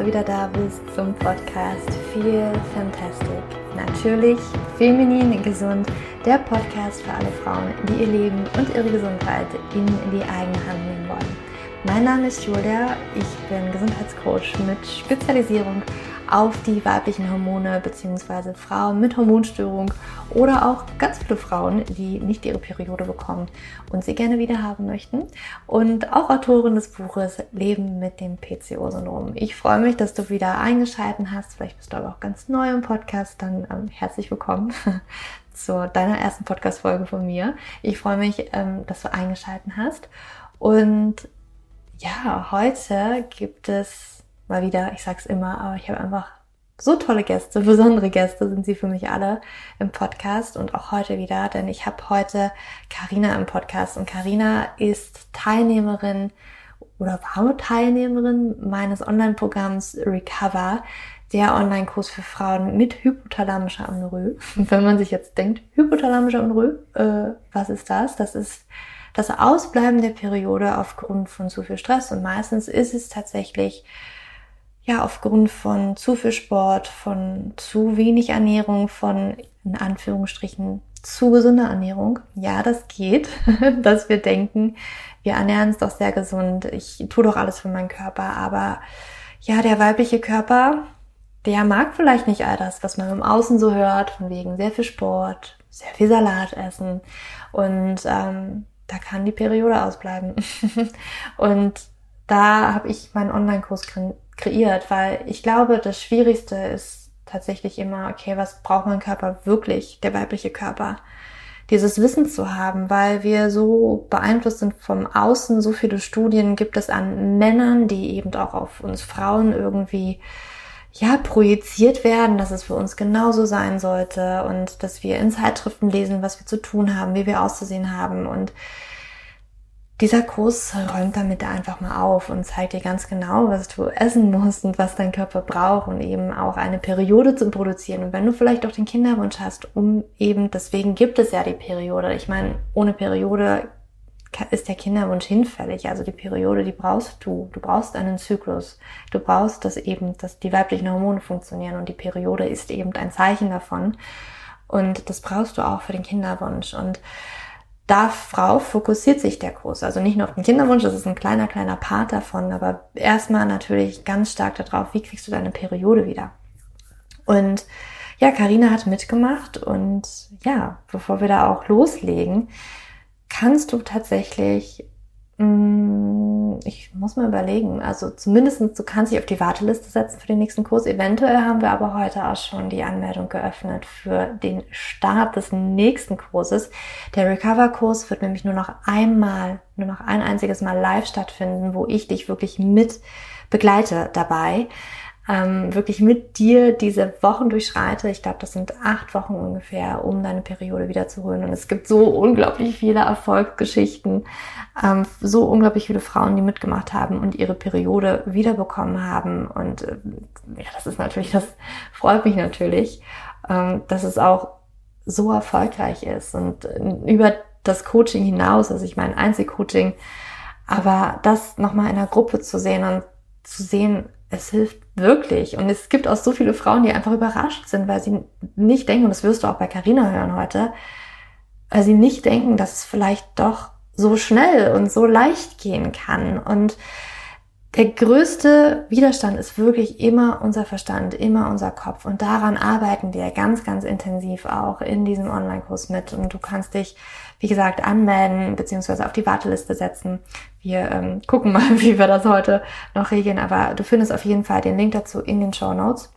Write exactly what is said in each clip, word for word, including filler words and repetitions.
wieder da bist zum Podcast Feel Fantastic. Natürlich feminin gesund, der Podcast für alle Frauen, die ihr Leben und ihre Gesundheit in die eigene Hand nehmen wollen. Mein Name ist Julia, ich bin Gesundheitscoach mit Spezialisierung auf die weiblichen Hormone bzw. Frauen mit Hormonstörung oder auch ganz viele Frauen, die nicht ihre Periode bekommen und sie gerne wieder haben möchten. Und auch Autorin des Buches Leben mit dem P C O-Syndrom. Ich freue mich, dass du wieder eingeschaltet hast. Vielleicht bist du aber auch ganz neu im Podcast. Dann ähm, herzlich willkommen zu deiner ersten Podcast-Folge von mir. Ich freue mich, ähm, dass du eingeschaltet hast. Und ja, heute gibt es mal wieder, ich sag's immer, aber ich habe einfach so tolle Gäste, besondere Gäste sind sie für mich alle im Podcast und auch heute wieder, denn ich habe heute Carina im Podcast und Carina ist Teilnehmerin oder war Teilnehmerin meines Online-Programms Recover, der Online-Kurs für Frauen mit hypothalamischer Amenorrhoe. Und wenn man sich jetzt denkt, hypothalamische Amenorrhoe, äh, was ist das? Das ist das Ausbleiben der Periode aufgrund von zu viel Stress und meistens ist es tatsächlich ja aufgrund von zu viel Sport, von zu wenig Ernährung, von in Anführungsstrichen zu gesunder Ernährung. Ja, das geht, dass wir denken, wir ernähren uns doch sehr gesund, ich tue doch alles für meinen Körper, aber ja, der weibliche Körper, der mag vielleicht nicht all das, was man im Außen so hört, von wegen sehr viel Sport, sehr viel Salat essen und ähm, da kann die Periode ausbleiben. Und da habe ich meinen Online-Kurs kre- kreiert, weil ich glaube, das Schwierigste ist tatsächlich immer, okay, was braucht mein Körper wirklich, der weibliche Körper? Dieses Wissen zu haben, weil wir so beeinflusst sind vom Außen, so viele Studien gibt es an Männern, die eben auch auf uns Frauen irgendwie ja projiziert werden, dass es für uns genauso sein sollte und dass wir in Zeitschriften lesen, was wir zu tun haben, wie wir auszusehen haben und dieser Kurs räumt damit einfach mal auf und zeigt dir ganz genau, was du essen musst und was dein Körper braucht und eben auch eine Periode zu produzieren. Und wenn du vielleicht auch den Kinderwunsch hast, um eben, deswegen gibt es ja die Periode. Ich meine, ohne Periode ist der Kinderwunsch hinfällig. Also die Periode, die brauchst du. Du brauchst einen Zyklus. Du brauchst, dass eben, dass die weiblichen Hormone funktionieren und die Periode ist eben ein Zeichen davon. Und das brauchst du auch für den Kinderwunsch. Und darauf fokussiert sich der Kurs. Also nicht nur auf den Kinderwunsch, das ist ein kleiner, kleiner Part davon, aber erstmal natürlich ganz stark darauf, wie kriegst du deine Periode wieder. Und ja, Carina hat mitgemacht und ja, bevor wir da auch loslegen, kannst du tatsächlich, mh, ich muss mal überlegen, also zumindest du kannst dich auf die Warteliste setzen für den nächsten Kurs. Eventuell haben wir aber heute auch schon die Anmeldung geöffnet für den Start des nächsten Kurses. Der Recover-Kurs wird nämlich nur noch einmal, nur noch ein einziges Mal live stattfinden, wo ich dich wirklich mit begleite dabei. Ähm, wirklich mit dir diese Wochen durchschreite. Ich glaube, das sind acht Wochen ungefähr, um deine Periode wieder zu holen. Und es gibt so unglaublich viele Erfolgsgeschichten, ähm, so unglaublich viele Frauen, die mitgemacht haben und ihre Periode wiederbekommen haben. Und äh, ja, das ist natürlich, das freut mich natürlich, ähm, dass es auch so erfolgreich ist. Und äh, über das Coaching hinaus, also ich meine Einzelcoaching, aber das nochmal in einer Gruppe zu sehen und zu sehen, es hilft wirklich. Und es gibt auch so viele Frauen, die einfach überrascht sind, weil sie nicht denken, und das wirst du auch bei Carina hören heute, weil sie nicht denken, dass es vielleicht doch so schnell und so leicht gehen kann. Und der größte Widerstand ist wirklich immer unser Verstand, immer unser Kopf. Und daran arbeiten wir ganz, ganz intensiv auch in diesem Online-Kurs mit. Und du kannst dich, wie gesagt, anmelden bzw. auf die Warteliste setzen. Wir ähm, gucken mal, wie wir das heute noch regeln. Aber du findest auf jeden Fall den Link dazu in den Shownotes.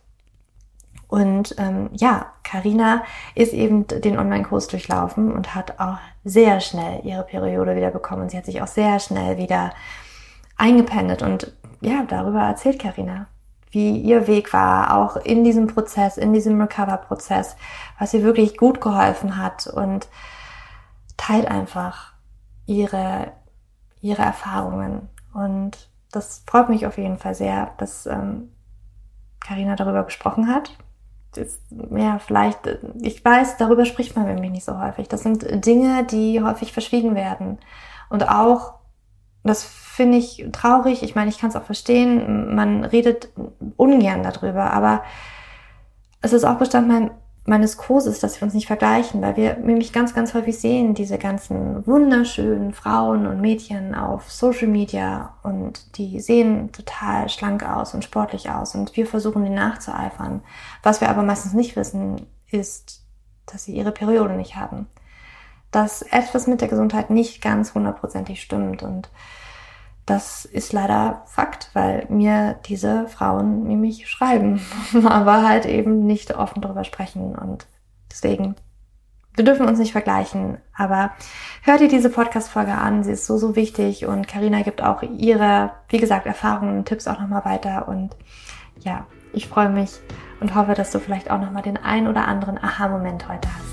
Und ähm, ja, Carina ist eben den Online-Kurs durchlaufen und hat auch sehr schnell ihre Periode wieder bekommen. Sie hat sich auch sehr schnell wieder eingependelt und ja, darüber erzählt Carina, wie ihr Weg war, auch in diesem Prozess, in diesem Recover-Prozess, was ihr wirklich gut geholfen hat und teilt einfach ihre, ihre Erfahrungen und das freut mich auf jeden Fall sehr, dass ähm, Carina darüber gesprochen hat. Das, ja, vielleicht, ich weiß, darüber spricht man nämlich nicht so häufig. Das sind Dinge, die häufig verschwiegen werden und auch das finde ich traurig. Ich meine, ich kann es auch verstehen. Man redet ungern darüber, aber es ist auch Bestandteil meines Kurses, dass wir uns nicht vergleichen, weil wir nämlich ganz, ganz häufig sehen, diese ganzen wunderschönen Frauen und Mädchen auf Social Media und die sehen total schlank aus und sportlich aus und wir versuchen, denen nachzueifern. Was wir aber meistens nicht wissen, ist, dass sie ihre Periode nicht haben. Dass etwas mit der Gesundheit nicht ganz hundertprozentig stimmt und das ist leider Fakt, weil mir diese Frauen nämlich schreiben, aber halt eben nicht offen darüber sprechen und deswegen, wir dürfen uns nicht vergleichen, aber hört ihr diese Podcast-Folge an, sie ist so, so wichtig und Carina gibt auch ihre, wie gesagt, Erfahrungen und Tipps auch nochmal weiter und ja, ich freue mich und hoffe, dass du vielleicht auch nochmal den ein oder anderen Aha-Moment heute hast.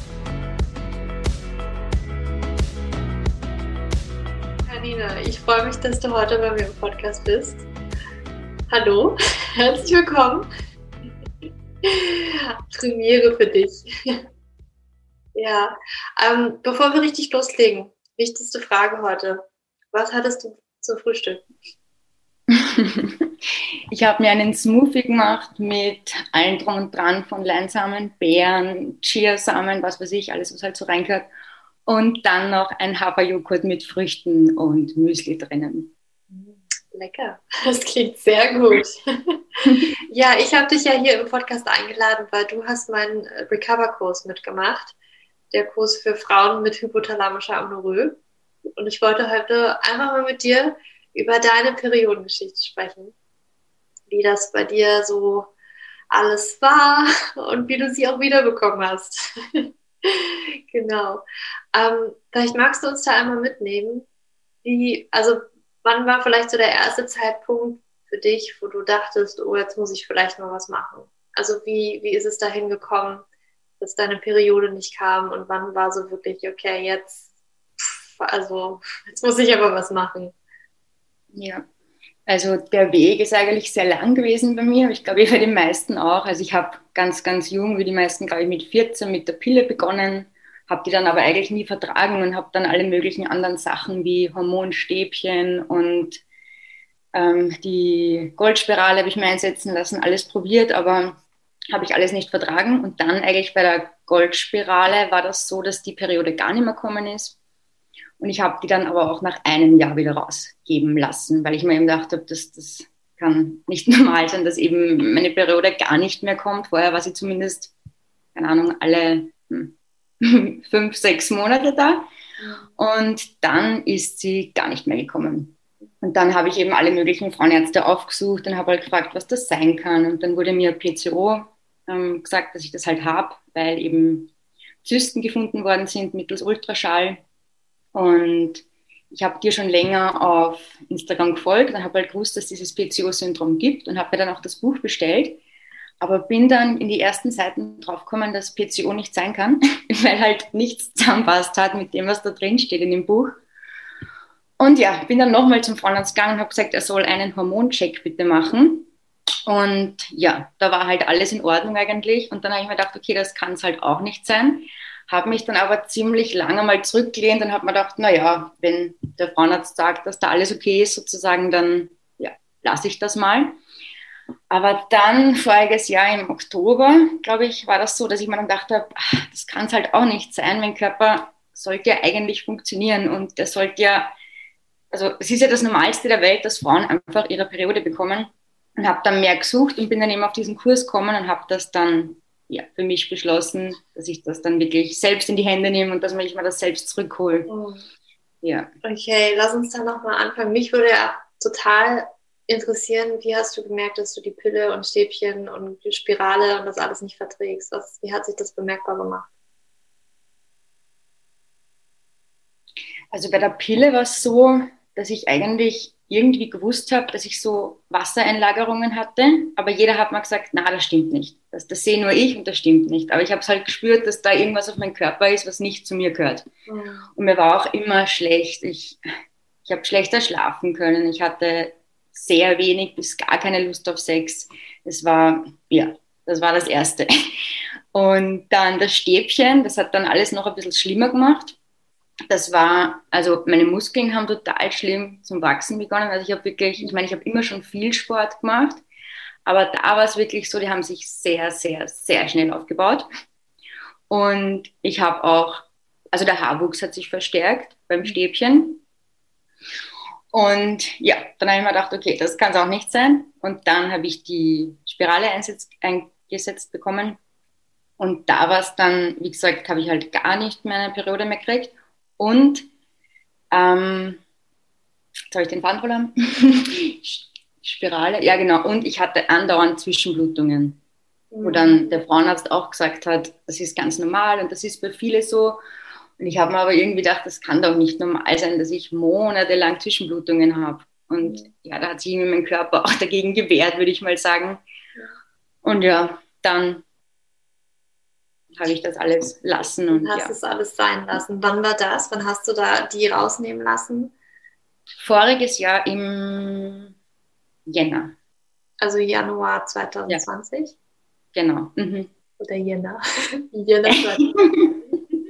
Carina, ich freue mich, dass du heute bei mir im Podcast bist. Hallo, herzlich willkommen. Premiere für dich. Ja, ähm, bevor wir richtig loslegen, wichtigste Frage heute. Was hattest du zum Frühstück? Ich habe mir einen Smoothie gemacht mit allem drum und dran von Leinsamen, Beeren, Chiasamen, was weiß ich, alles was halt so reingehört. Und dann noch ein Haferjoghurt mit Früchten und Müsli drinnen. Lecker, das klingt sehr gut. Ja, ich habe dich ja hier im Podcast eingeladen, weil du hast meinen Recover-Kurs mitgemacht. Der Kurs für Frauen mit hypothalamischer Amenorrhoe. Und ich wollte heute einfach mal mit dir über deine Periodengeschichte sprechen. Wie das bei dir so alles war und wie du sie auch wiederbekommen hast. Genau. Ähm, vielleicht magst du uns da einmal mitnehmen, wie, also wann war vielleicht so der erste Zeitpunkt für dich, wo du dachtest, oh, jetzt muss ich vielleicht mal was machen? Also wie, wie ist es dahin gekommen, dass deine Periode nicht kam und wann war so wirklich, okay, jetzt, also jetzt muss ich aber was machen? Ja, also der Weg ist eigentlich sehr lang gewesen bei mir, ich glaube, wie bei den meisten auch. Also ich habe ganz, ganz jung, wie die meisten, glaube ich, mit vierzehn mit der Pille begonnen, habe die dann aber eigentlich nie vertragen und habe dann alle möglichen anderen Sachen wie Hormonstäbchen und ähm, die Goldspirale habe ich mir einsetzen lassen, alles probiert, aber habe ich alles nicht vertragen. Und dann eigentlich bei der Goldspirale war das so, dass die Periode gar nicht mehr gekommen ist. Und ich habe die dann aber auch nach einem Jahr wieder rausgeben lassen, weil ich mir eben gedacht habe, das, das kann nicht normal sein, dass eben meine Periode gar nicht mehr kommt. Vorher war sie zumindest, keine Ahnung, alle hm, fünf, sechs Monate da. Und dann ist sie gar nicht mehr gekommen. Und dann habe ich eben alle möglichen Frauenärzte aufgesucht und habe halt gefragt, was das sein kann. Und dann wurde mir P C O ähm, gesagt, dass ich das halt habe, weil eben Zysten gefunden worden sind mittels Ultraschall. Und ich habe dir schon länger auf Instagram gefolgt und habe halt gewusst, dass es dieses P C O-Syndrom gibt und habe mir dann auch das Buch bestellt. Aber bin dann in die ersten Seiten draufgekommen, dass P C O nicht sein kann, weil halt nichts zusammenpasst hat mit dem, was da drin steht in dem Buch. Und ja, bin dann nochmal zum Frauenarzt gegangen und habe gesagt, er soll einen Hormoncheck bitte machen. Und ja, da war halt alles in Ordnung eigentlich. Und dann habe ich mir gedacht, okay, das kann es halt auch nicht sein. Habe mich dann aber ziemlich lange mal zurückgelehnt und habe mir gedacht, naja, wenn der Frauenarzt sagt, dass da alles okay ist sozusagen, dann ja, lasse ich das mal. Aber dann voriges Jahr im Oktober, glaube ich, war das so, dass ich mir dann gedacht habe, ach, das kann es halt auch nicht sein. Mein Körper sollte ja eigentlich funktionieren und der sollte ja, also es ist ja das Normalste der Welt, dass Frauen einfach ihre Periode bekommen. Und habe dann mehr gesucht und bin dann eben auf diesen Kurs gekommen und habe das dann ja, für mich beschlossen, dass ich das dann wirklich selbst in die Hände nehme und dass ich mir das selbst zurückhole. Oh. Ja. Okay, lass uns da nochmal anfangen. Mich würde ja total interessieren, wie hast du gemerkt, dass du die Pille und Stäbchen und die Spirale und das alles nicht verträgst? Was, wie hat sich das bemerkbar gemacht? Also bei der Pille war es so, dass ich eigentlich irgendwie gewusst habe, dass ich so Wassereinlagerungen hatte, aber jeder hat mir gesagt, na, das stimmt nicht. Das, das sehe nur ich und das stimmt nicht. Aber ich habe es halt gespürt, dass da irgendwas auf meinem Körper ist, was nicht zu mir gehört. Mhm. Und mir war auch immer schlecht. Ich, ich habe schlechter schlafen können. Ich hatte sehr wenig bis gar keine Lust auf Sex. Das war, ja, das war das Erste. Und dann das Stäbchen, das hat dann alles noch ein bisschen schlimmer gemacht. das war, also meine Muskeln haben total schlimm zum Wachsen begonnen. Also ich habe wirklich, ich meine, ich habe immer schon viel Sport gemacht, aber da war es wirklich so, die haben sich sehr, sehr, sehr schnell aufgebaut. Und ich habe auch, also der Haarwuchs hat sich verstärkt beim Stäbchen. Und ja, dann habe ich mir gedacht, okay, das kann es auch nicht sein. Und dann habe ich die Spirale einsetzt, eingesetzt bekommen. Und da war es dann, wie gesagt, habe ich halt gar nicht mehr eine Periode mehr gekriegt. Und, ähm, jetzt habe ich den Faden verloren. Spirale, ja genau. Und ich hatte andauernd Zwischenblutungen, wo dann der Frauenarzt auch gesagt hat, das ist ganz normal und das ist bei vielen so. Und ich habe mir aber irgendwie gedacht, das kann doch nicht normal sein, dass ich monatelang Zwischenblutungen habe. Und ja, da hat sich irgendwie mein Körper auch dagegen gewehrt, würde ich mal sagen. Und ja, dann habe ich das alles lassen. Und hast ja. es alles sein lassen. Wann war das? Wann hast du da die rausnehmen lassen? Voriges Jahr im Jänner. Also Januar zwanzig zwanzig? Ja, genau. Mhm. Oder Jänner. Jänner zwanzig zwanzig.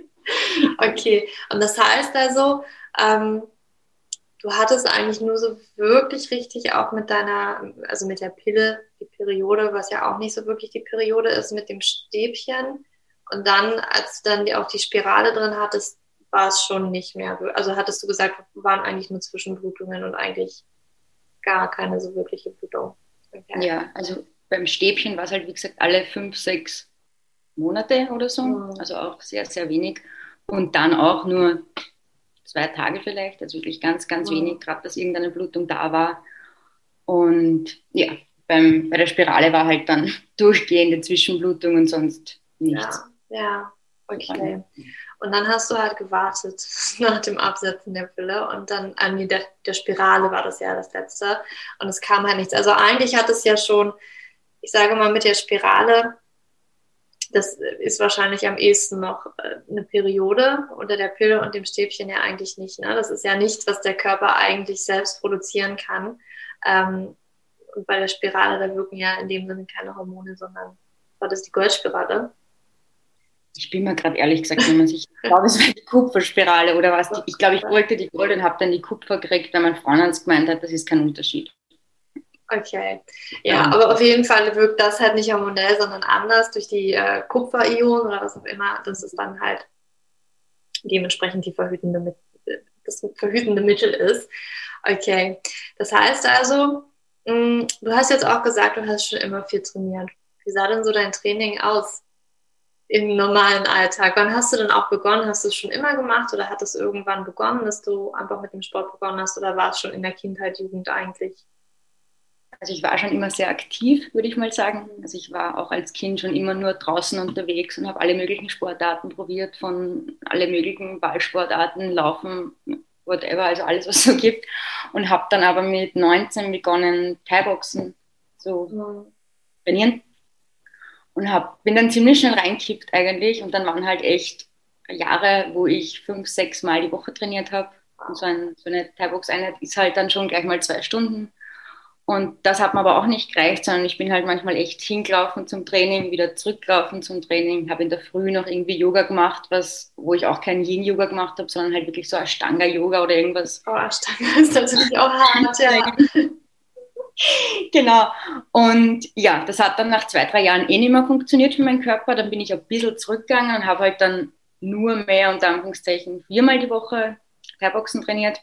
Okay, und das heißt also, ähm, du hattest eigentlich nur so wirklich richtig auch mit deiner, also mit der Pille, die Periode, was ja auch nicht so wirklich die Periode ist, mit dem Stäbchen. Und dann, als du dann die, auch die Spirale drin hattest, war es schon nicht mehr. Also hattest du gesagt, waren eigentlich nur Zwischenblutungen und eigentlich gar keine so wirkliche Blutung. Okay. Ja, also beim Stäbchen war es halt, wie gesagt, alle fünf, sechs Monate oder so. Mhm. Also auch sehr, sehr wenig. Und dann auch nur zwei Tage vielleicht, also wirklich ganz, ganz mhm. wenig, gerade dass irgendeine Blutung da war. Und ja, beim, bei der Spirale war halt dann durchgehende Zwischenblutung und sonst nichts. Ja, ja, okay. Und dann hast du halt gewartet nach dem Absetzen der Pille und dann, äh, nee, der, der Spirale war das ja das letzte und es kam halt nichts. Also eigentlich hat es ja schon, ich sage mal mit der Spirale, das ist wahrscheinlich am ehesten noch eine Periode, unter der Pille und dem Stäbchen ja eigentlich nicht. Ne? Das ist ja nichts, was der Körper eigentlich selbst produzieren kann. Ähm, und bei der Spirale, da wirken ja in dem Sinne keine Hormone, sondern war das die Goldspirale? Ich bin mir gerade ehrlich gesagt nicht mehr sicher. Ich glaube, es war die Kupferspirale oder was. Ich glaube, ich wollte die Gold und habe dann die Kupfer gekriegt, weil mein Freund gemeint hat, das ist kein Unterschied. Okay, ja, um, aber auf jeden Fall wirkt das halt nicht hormonell, sondern anders durch die äh, Kupferionen oder was auch immer. Das ist dann halt dementsprechend die verhütende, das verhütende Mittel ist. Okay, das heißt also, mh, du hast jetzt auch gesagt, du hast schon immer viel trainiert. Wie sah denn so dein Training aus im normalen Alltag? Wann hast du denn auch begonnen? Hast du es schon immer gemacht oder hat es irgendwann begonnen, dass du einfach mit dem Sport begonnen hast oder war es schon in der Kindheit, Jugend eigentlich? Also ich war schon immer sehr aktiv, würde ich mal sagen. Also ich war auch als Kind schon immer nur draußen unterwegs und habe alle möglichen Sportarten probiert, von alle möglichen Ballsportarten, Laufen, whatever, also alles, was es so gibt. Und habe dann aber mit neunzehn begonnen, Thai-Boxen zu trainieren. Und hab, bin dann ziemlich schnell reingekippt eigentlich. Und dann waren halt echt Jahre, wo ich fünf, sechs Mal die Woche trainiert habe. Und so, ein, so eine Thai-Box-Einheit ist halt dann schon gleich mal zwei Stunden. Und das hat mir aber auch nicht gereicht, sondern ich bin halt manchmal echt hingelaufen zum Training, wieder zurückgelaufen zum Training, habe in der Früh noch irgendwie Yoga gemacht, was, wo ich auch kein Yin-Yoga gemacht habe, sondern halt wirklich so Ashtanga-Yoga oder irgendwas. Oh, Ashtanga ist natürlich auch hart, ja. Genau. Und ja, das hat dann nach zwei, drei Jahren eh nicht mehr funktioniert für meinen Körper. Dann bin ich ein bisschen zurückgegangen und habe halt dann nur mehr, unter Anführungszeichen, viermal die Woche Thai-Boxen trainiert.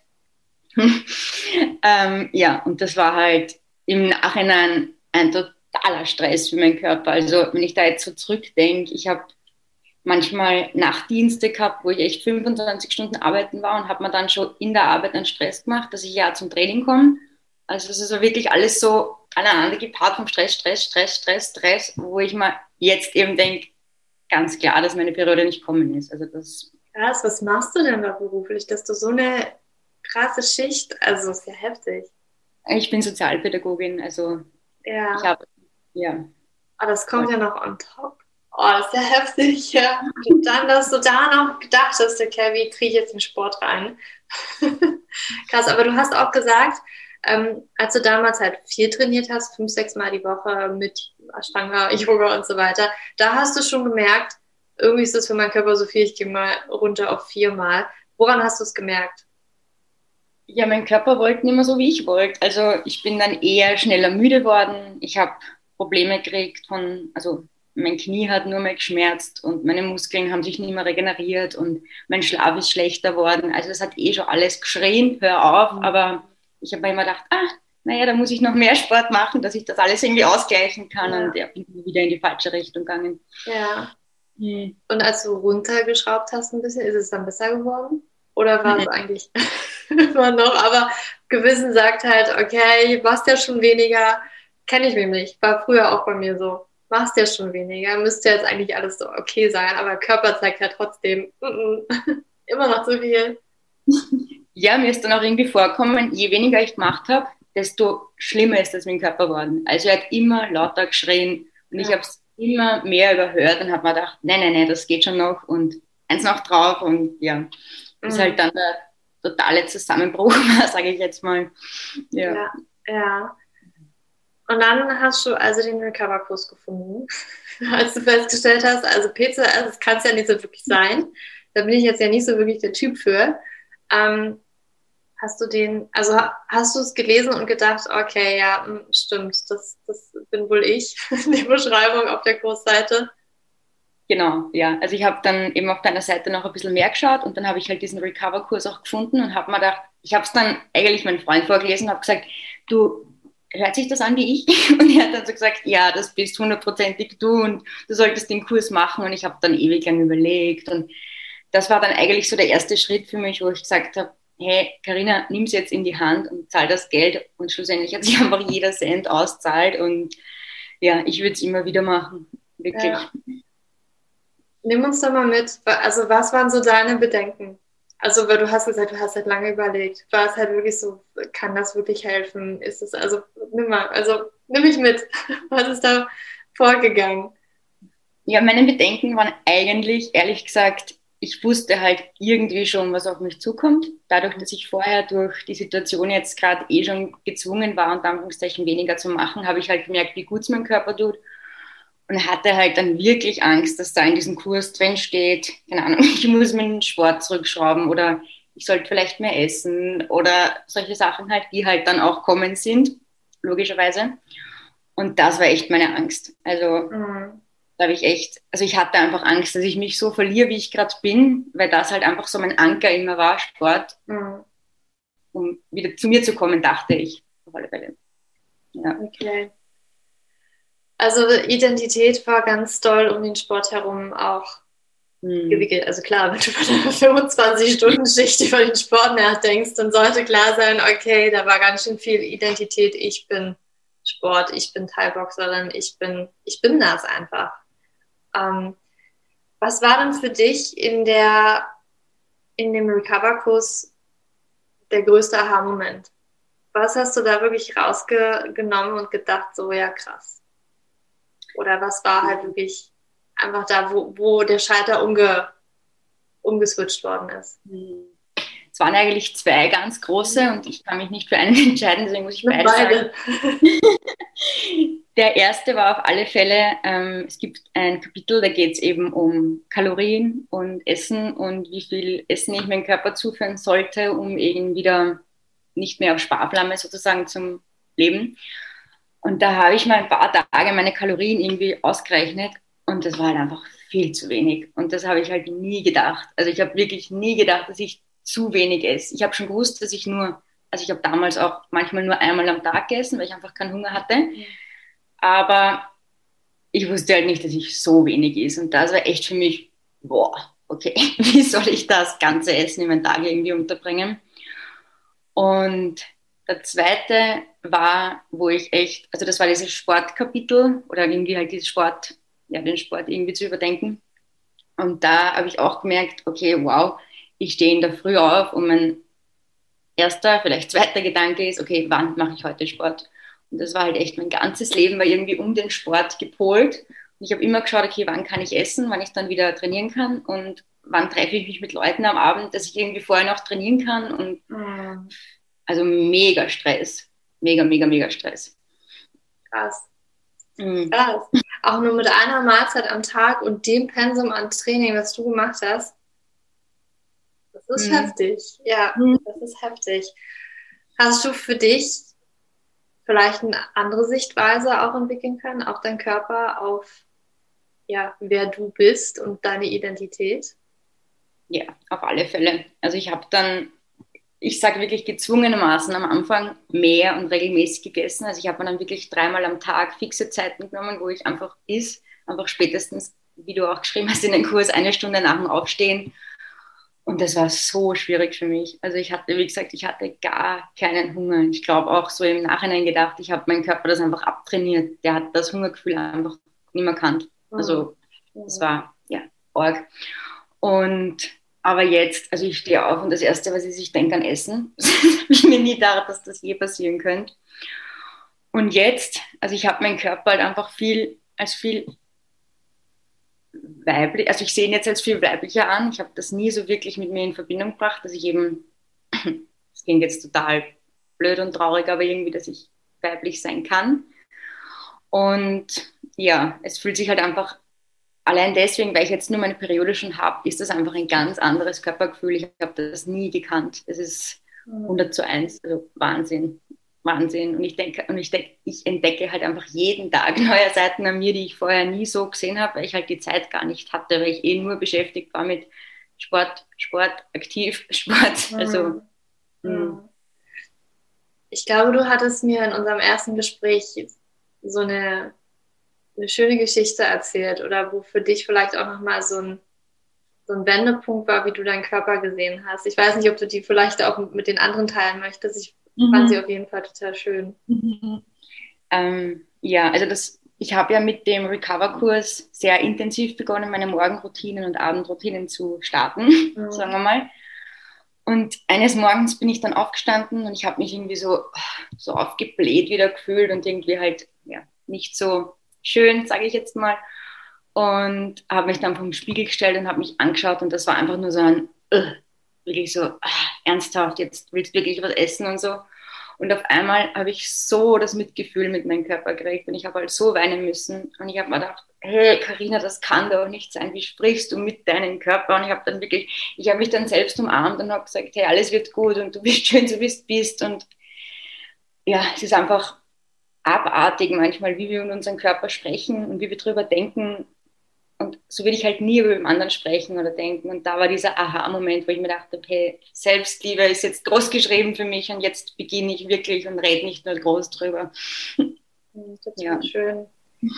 ähm, ja, und das war halt im Nachhinein ein totaler Stress für meinen Körper. Also wenn ich da jetzt so zurückdenke, ich habe manchmal Nachtdienste gehabt, wo ich echt fünfundzwanzig Stunden arbeiten war und habe mir dann schon in der Arbeit einen Stress gemacht, dass ich ja zum Training komme. Also es ist so wirklich alles so aneinander gepaart vom Stress, Stress, Stress, Stress, Stress, wo ich mir jetzt eben denke, ganz klar, dass meine Periode nicht kommen ist. Also das Krass, was machst du denn da beruflich, dass du so eine krasse Schicht, also ist ja heftig. Ich bin Sozialpädagogin, also ja. ich habe, ja. Aber das kommt ja noch on top. Oh, das ist ja heftig, ja. Und dann, dass du da noch gedacht hast, okay, wie kriege ich jetzt den Sport rein? Krass, aber du hast auch gesagt, ähm, als du damals halt viel trainiert hast, fünf, sechs Mal die Woche mit Ashtanga, Yoga und so weiter, da hast du schon gemerkt, irgendwie ist das für meinen Körper so viel, ich gehe mal runter auf viermal. Woran hast du es gemerkt? Ja, mein Körper wollte nicht mehr so, wie ich wollte. Also ich bin dann eher schneller müde worden. Ich habe Probleme gekriegt von, also mein Knie hat nur mehr geschmerzt und meine Muskeln haben sich nicht mehr regeneriert und mein Schlaf ist schlechter worden. Also es hat eh schon alles geschrien, hör auf. Aber ich habe mir immer gedacht, ah, naja, da muss ich noch mehr Sport machen, dass ich das alles irgendwie ausgleichen kann. Ja. Und ja, bin wieder in die falsche Richtung gegangen. Ja. Hm. Und als du runtergeschraubt hast ein bisschen, ist es dann besser geworden? Oder war es eigentlich immer noch? Aber Gewissen sagt halt, okay, machst ja schon weniger. Kenne ich nämlich. War früher auch bei mir so. Machst ja schon weniger. Müsste jetzt eigentlich alles so okay sein. Aber Körper zeigt ja trotzdem mm -mm, immer noch zu viel. Ja, mir ist dann auch irgendwie vorgekommen, je weniger ich gemacht habe, desto schlimmer ist das mit dem Körper geworden. Also er hat immer lauter geschrien und Ja. ich habe es immer mehr überhört und habe mir gedacht, nein, nein, nein, das geht schon noch und eins noch drauf und ja, bis Mhm. halt dann der totale Zusammenbruch war, sage ich jetzt mal. Ja. Ja, ja. Und dann hast du also den Recover-Kurs gefunden, als du festgestellt hast, also P C O S, das kann es ja nicht so wirklich sein. Da bin ich jetzt ja nicht so wirklich der Typ für. Ähm, hast du den, also hast du es gelesen und gedacht, okay, ja, stimmt, das, das bin wohl ich, die Beschreibung auf der Kursseite. Genau, ja. Also ich habe dann eben auf deiner Seite noch ein bisschen mehr geschaut und dann habe ich halt diesen Recover-Kurs auch gefunden und habe mir gedacht, ich habe es dann eigentlich meinem Freund vorgelesen und habe gesagt, du, hört sich das an wie ich? Und er hat dann so gesagt, ja, das bist hundertprozentig du und du solltest den Kurs machen und ich habe dann ewig lang überlegt und das war dann eigentlich so der erste Schritt für mich, wo ich gesagt habe, hey, Carina, nimm es jetzt in die Hand und zahl das Geld und schlussendlich hat sich einfach jeder Cent auszahlt und ja, ich würde es immer wieder machen, wirklich. Ja. Nimm uns doch mal mit, also was waren so deine Bedenken? Also, weil du hast gesagt, du hast halt lange überlegt. War es halt wirklich so, kann das wirklich helfen? Ist es, also, nimm mal, also, nimm mich mit. Was ist da vorgegangen? Ja, meine Bedenken waren eigentlich, ehrlich gesagt, ich wusste halt irgendwie schon, was auf mich zukommt. Dadurch, dass ich vorher durch die Situation jetzt gerade eh schon gezwungen war, unter Anführungszeichen weniger zu machen, habe ich halt gemerkt, wie gut es meinem Körper tut. Und hatte halt dann wirklich Angst, dass da in diesem Kurs drin steht, keine Ahnung, ich muss meinen Sport zurückschrauben oder ich sollte vielleicht mehr essen oder solche Sachen halt, die halt dann auch kommen sind, logischerweise. Und das war echt meine Angst. Also Mhm. da habe ich echt, also ich hatte einfach Angst, dass ich mich so verliere, wie ich gerade bin, weil das halt einfach so mein Anker immer war, Sport, Mhm. um wieder zu mir zu kommen, dachte ich. Auf alle Fälle. Ja. Okay. Also Identität war ganz doll um den Sport herum auch Hm. gewickelt. Also klar, wenn du bei einer fünfundzwanzig-Stunden-Schicht über den Sport nachdenkst, dann sollte klar sein, okay, da war ganz schön viel Identität. Ich bin Sport, ich bin Thai-Boxerin, ich bin, ich bin das einfach. Ähm, was war denn für dich in der, in dem Recover-Kurs der größte Aha-Moment? Was hast du da wirklich rausgenommen und gedacht, so ja krass? Oder was war halt wirklich einfach da, wo, wo der Schalter umge, umgeswitcht worden ist? Es waren eigentlich zwei ganz große und ich kann mich nicht für einen entscheiden, deswegen muss ich beide, beide sagen. Der erste war auf alle Fälle, ähm, es gibt ein Kapitel, da geht es eben um Kalorien und Essen und wie viel Essen ich meinem Körper zuführen sollte, um eben wieder nicht mehr auf Sparflamme sozusagen zum Leben. Und da habe ich mal ein paar Tage meine Kalorien irgendwie ausgerechnet und das war halt einfach viel zu wenig. Und das habe ich halt nie gedacht. Also ich habe wirklich nie gedacht, dass ich zu wenig esse. Ich habe schon gewusst, dass ich nur, also ich habe damals auch manchmal nur einmal am Tag gegessen, weil ich einfach keinen Hunger hatte. Aber ich wusste halt nicht, dass ich so wenig ist. Und das war echt für mich, boah, okay, wie soll ich das ganze Essen in meinen Tag irgendwie unterbringen? Und der zweite war, wo ich echt, also das war dieses Sportkapitel oder irgendwie halt dieses Sport, ja, den Sport irgendwie zu überdenken. Und da habe ich auch gemerkt, okay, wow, ich stehe in der Früh auf und mein erster, vielleicht zweiter Gedanke ist, okay, wann mache ich heute Sport? Und das war halt echt, mein ganzes Leben war irgendwie um den Sport gepolt. Und ich habe immer geschaut, okay, wann kann ich essen, wann ich dann wieder trainieren kann und wann treffe ich mich mit Leuten am Abend, dass ich irgendwie vorher noch trainieren kann. Und Mhm. also mega Stress. Mega, mega, mega Stress. Krass. Mhm. Krass. Auch nur mit einer Mahlzeit am Tag und dem Pensum an Training, was du gemacht hast. Das Das ist Mhm. heftig. Ja, Mhm. das ist heftig. Hast du für dich vielleicht eine andere Sichtweise auch entwickeln können, auf deinen Körper, auf ja, wer du bist und deine Identität? Ja, auf alle Fälle. Also ich habe dann, ich sage wirklich gezwungenermaßen am Anfang mehr und regelmäßig gegessen. Also ich habe mir dann wirklich dreimal am Tag fixe Zeiten genommen, wo ich einfach isst, einfach spätestens, wie du auch geschrieben hast in den Kurs, eine Stunde nach dem Aufstehen. Und das war so schwierig für mich. Also ich hatte, wie gesagt, ich hatte gar keinen Hunger. Ich glaube auch so im Nachhinein gedacht, ich habe meinen Körper das einfach abtrainiert. Der hat das Hungergefühl einfach nicht mehr kannt. Also das Mhm. war, ja, arg. Und aber jetzt, also ich stehe auf und das Erste, was ich, ich denke an Essen. Das habe ich mir nie gedacht, dass das je passieren könnte. Und jetzt, also ich habe meinen Körper halt einfach viel, als viel weiblich, also ich sehe ihn jetzt als viel weiblicher an. Ich habe das nie so wirklich mit mir in Verbindung gebracht, dass ich eben, das klingt jetzt total blöd und traurig, aber irgendwie, dass ich weiblich sein kann. Und ja, es fühlt sich halt einfach, allein deswegen, weil ich jetzt nur meine Periode schon habe, ist das einfach ein ganz anderes Körpergefühl. Ich habe das nie gekannt. Es ist hundert zu eins, also Wahnsinn. Wahnsinn. Und ich denke, und ich denke, ich entdecke halt einfach jeden Tag neue Seiten an mir, die ich vorher nie so gesehen habe, weil ich halt die Zeit gar nicht hatte, weil ich eh nur beschäftigt war mit Sport, Sport, aktiv, Sport. Also, mh. Ich glaube, du hattest mir in unserem ersten Gespräch so eine, eine schöne Geschichte erzählt oder wo für dich vielleicht auch nochmal so ein, so ein Wendepunkt war, wie du deinen Körper gesehen hast. Ich weiß nicht, ob du die vielleicht auch mit den anderen teilen möchtest. Ich fand sie auf jeden Fall total schön. Mhm. Ähm, ja, also das, ich habe ja mit dem Recover-Kurs sehr intensiv begonnen, meine Morgenroutinen und Abendroutinen zu starten, Mhm. sagen wir mal. Und eines Morgens bin ich dann aufgestanden und ich habe mich irgendwie so, so aufgebläht wieder gefühlt und irgendwie halt ja, nicht so schön, sage ich jetzt mal. Und habe mich dann vom Spiegel gestellt und habe mich angeschaut und das war einfach nur so ein, uh, wirklich so, ah, ernsthaft, jetzt willst du wirklich was essen und so. Und auf einmal habe ich so das Mitgefühl mit meinem Körper gekriegt und ich habe halt so weinen müssen. Und ich habe mir gedacht, hey Carina, das kann doch nicht sein. Wie sprichst du mit deinem Körper? Und ich habe dann wirklich, ich habe mich dann selbst umarmt und habe gesagt, hey, alles wird gut und du bist schön, so wie du bist. Und ja, es ist einfach abartig manchmal, wie wir mit unserem Körper sprechen und wie wir drüber denken. Und so würde ich halt nie über den anderen sprechen oder denken. Und da war dieser Aha-Moment, wo ich mir dachte, hey, Selbstliebe ist jetzt groß geschrieben für mich und jetzt beginne ich wirklich und rede nicht nur groß drüber. Total Ja. schön.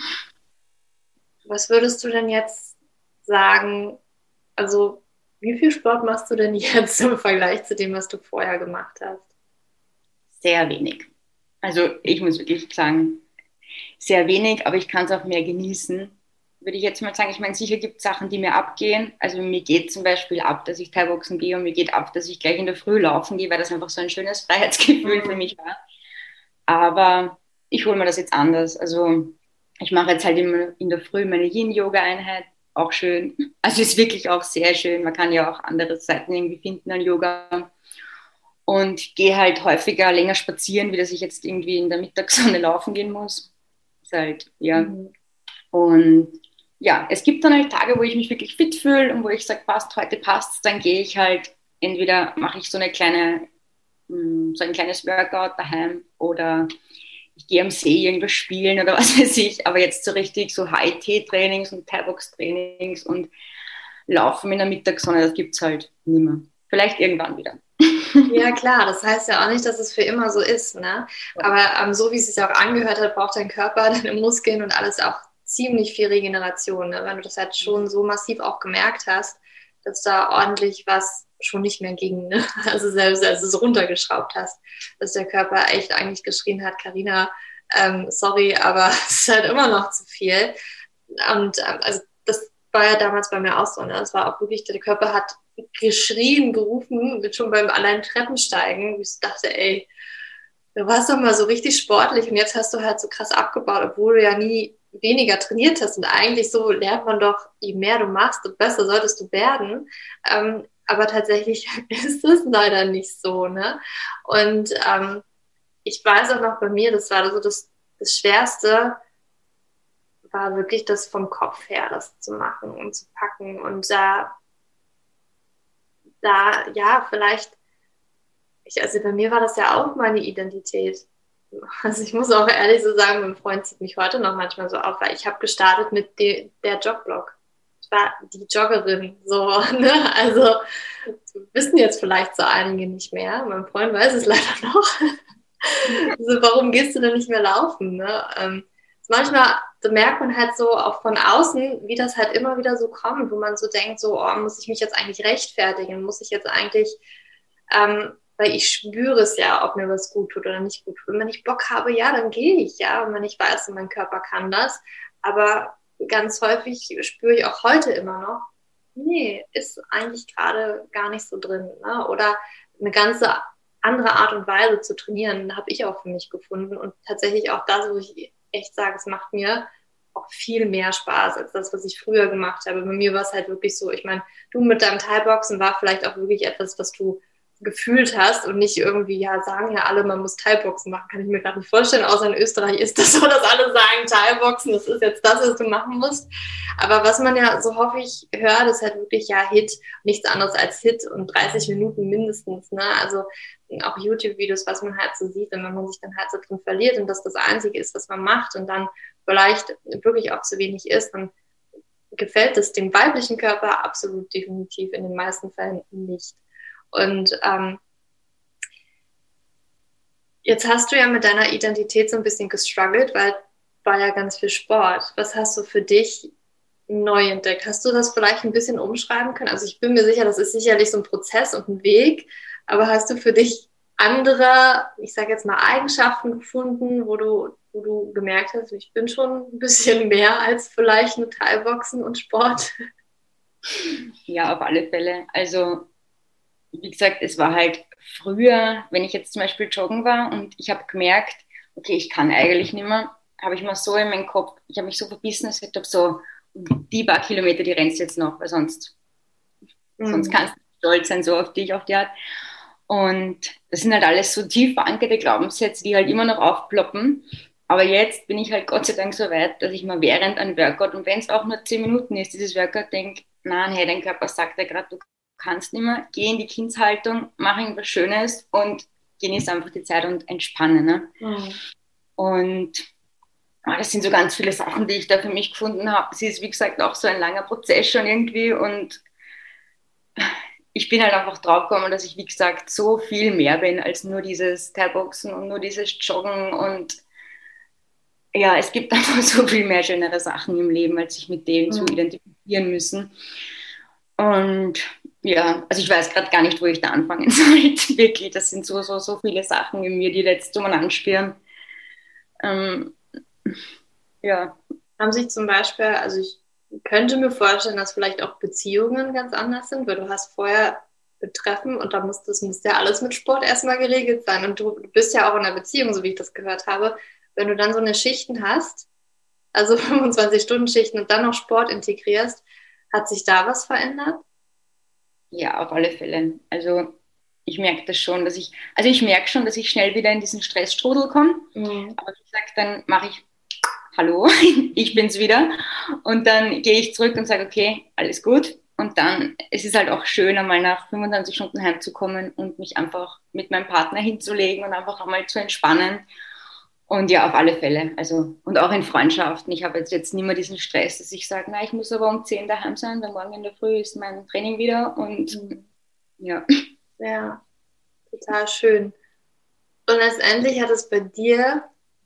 Was würdest du denn jetzt sagen, also wie viel Sport machst du denn jetzt im Vergleich zu dem, was du vorher gemacht hast? Sehr wenig. Also ich muss wirklich sagen, sehr wenig, aber ich kann es auch mehr genießen, würde ich jetzt mal sagen. Ich meine, sicher gibt es Sachen, die mir abgehen. Also mir geht zum Beispiel ab, dass ich Thai-Boxen gehe und mir geht ab, dass ich gleich in der Früh laufen gehe, weil das einfach so ein schönes Freiheitsgefühl für mich war. Aber ich hole mir das jetzt anders. Also ich mache jetzt halt immer in der Früh meine Yin-Yoga-Einheit, auch schön. Also ist wirklich auch sehr schön. Man kann ja auch andere Seiten irgendwie finden an Yoga. Und gehe halt häufiger länger spazieren, wie dass ich jetzt irgendwie in der Mittagssonne laufen gehen muss. Ist halt, ja. Mhm. Und ja, es gibt dann halt Tage, wo ich mich wirklich fit fühle und wo ich sage, passt, heute passt, dann gehe ich halt, entweder mache ich so eine kleine, so ein kleines Workout daheim oder ich gehe am See irgendwas spielen oder was weiß ich, aber jetzt so richtig so High-T-Trainings und Thai-Box-Trainings und Laufen in der Mittagssonne, das gibt es halt nicht mehr. Vielleicht irgendwann wieder. Ja, klar, das heißt ja auch nicht, dass es für immer so ist, ne? Aber ähm, so wie es sich auch angehört hat, braucht dein Körper, deine Muskeln und alles auch ziemlich viel Regeneration, ne? Wenn du das halt schon so massiv auch gemerkt hast, dass da ordentlich was schon nicht mehr ging, ne? Also selbst als du es runtergeschraubt hast, dass der Körper echt eigentlich geschrien hat, Carina, ähm, sorry, aber es ist halt immer noch zu viel. Und ähm, also das war ja damals bei mir auch so, ne? Es war auch wirklich, der Körper hat geschrien, gerufen, schon beim allein Treppensteigen. Ich dachte, ey, du warst doch mal so richtig sportlich und jetzt hast du halt so krass abgebaut, obwohl du ja nie weniger trainiert hast. Und eigentlich so lernt man doch, je mehr du machst, desto besser solltest du werden. Ähm, aber tatsächlich ist es leider nicht so, ne? Und ähm, ich weiß auch noch bei mir, das war so das, das Schwerste, war wirklich das vom Kopf her, das zu machen und zu packen und da da, ja, vielleicht, ich, also bei mir war das ja auch meine Identität. Also ich muss auch ehrlich so sagen, mein Freund zieht mich heute noch manchmal so auf, weil ich habe gestartet mit de, der Jogblog. Ich war die Joggerin, so, ne? Also wissen jetzt vielleicht so einige nicht mehr. Mein Freund weiß es leider noch. Also, warum gehst du denn nicht mehr laufen? Ne? Ähm, manchmal so merkt man halt so auch von außen, wie das halt immer wieder so kommt, wo man so denkt, so, oh, muss ich mich jetzt eigentlich rechtfertigen? Muss ich jetzt eigentlich, ähm, weil ich spüre es ja, ob mir was gut tut oder nicht gut tut. Und wenn ich Bock habe, ja, dann gehe ich, ja. Und wenn ich weiß, mein Körper kann das. Aber ganz häufig spüre ich auch heute immer noch, nee, ist eigentlich gerade gar nicht so drin. Ne? Oder eine ganze andere Art und Weise zu trainieren, habe ich auch für mich gefunden. Und tatsächlich auch das, wo ich echt sage, es macht mir auch viel mehr Spaß als das, was ich früher gemacht habe. Bei mir war es halt wirklich so, ich meine, du mit deinem Thai-Boxen war vielleicht auch wirklich etwas, was du gefühlt hast und nicht irgendwie, ja, sagen ja alle, man muss Thai-Boxen machen, kann ich mir gerade nicht vorstellen, außer in Österreich ist das so, dass alle sagen, Thai-Boxen, das ist jetzt das, was du machen musst. Aber was man ja, so hoffe ich, hört, ist halt wirklich, ja, Hit, nichts anderes als Hit und dreißig Minuten mindestens, ne, also auch YouTube-Videos, was man halt so sieht und wenn man sich dann halt so drin verliert und das das Einzige ist, was man macht und dann vielleicht wirklich auch zu wenig ist, dann gefällt es dem weiblichen Körper absolut definitiv in den meisten Fällen nicht. Und ähm, jetzt hast du ja mit deiner Identität so ein bisschen gestruggelt, weil war ja ganz viel Sport. Was hast du für dich neu entdeckt? Hast du das vielleicht ein bisschen umschreiben können? Also ich bin mir sicher, das ist sicherlich so ein Prozess und ein Weg, aber hast du für dich andere, ich sage jetzt mal Eigenschaften gefunden, wo du, wo du gemerkt hast, ich bin schon ein bisschen mehr als vielleicht nur Thai-Boxen und Sport? Ja, auf alle Fälle. Also wie gesagt, es war halt früher, wenn ich jetzt zum Beispiel joggen war und ich habe gemerkt, okay, ich kann eigentlich nicht mehr, habe ich mir so in meinen Kopf, ich habe mich so verbissen, dass ich habe so, die paar Kilometer, die rennst jetzt noch, weil sonst, mhm. sonst kannst du nicht stolz sein, so auf dich, auf die Art. Und das sind halt alles so tief verankerte Glaubenssätze, die halt immer noch aufploppen. Aber jetzt bin ich halt Gott sei Dank so weit, dass ich mal während einem Workout, und wenn es auch nur zehn Minuten ist, dieses Workout, denke, nein, hey, dein Körper sagt ja gerade, du kannst nicht mehr, geh in die Kindshaltung, mach irgendwas Schönes und genieß einfach die Zeit und entspanne. Ne? Mhm. Und oh, das sind so ganz viele Sachen, die ich da für mich gefunden habe. Es ist, wie gesagt, auch so ein langer Prozess schon irgendwie und ich bin halt einfach draufgekommen, dass ich, wie gesagt, so viel mehr bin als nur dieses Thai-Boxen und nur dieses Joggen und ja, es gibt einfach so viel mehr schönere Sachen im Leben, als sich mit denen mhm. zu identifizieren müssen. Und ja, also ich weiß gerade gar nicht, wo ich da anfangen soll. Wirklich, das sind so, so, so viele Sachen in mir, die jetzt umeinander spüren. Ähm, ja. Haben sich zum Beispiel, also ich könnte mir vorstellen, dass vielleicht auch Beziehungen ganz anders sind, weil du hast vorher Betreffen und da muss das muss ja alles mit Sport erstmal geregelt sein. Und du, du bist ja auch in einer Beziehung, so wie ich das gehört habe. Wenn du dann so eine Schichten hast, also fünfundzwanzig-Stunden-Schichten und dann noch Sport integrierst, hat sich da was verändert? Ja, auf alle Fälle. Also ich merke das schon, dass ich, also ich merke schon, dass ich schnell wieder in diesen Stressstrudel komme. Mhm. Aber wie gesagt, dann mache ich, hallo, ich bin's wieder. Und dann gehe ich zurück und sage, okay, alles gut. Und dann es ist es halt auch schön, einmal nach fünfundzwanzig Stunden heimzukommen und mich einfach mit meinem Partner hinzulegen und einfach einmal zu entspannen. Und ja, auf alle Fälle. Also, und auch in Freundschaften. Ich habe jetzt, jetzt nicht mehr diesen Stress, dass ich sage, na, ich muss aber um zehn daheim sein, weil morgen in der Früh ist mein Training wieder. Und mhm. ja. Ja, total schön. Und letztendlich hat es bei dir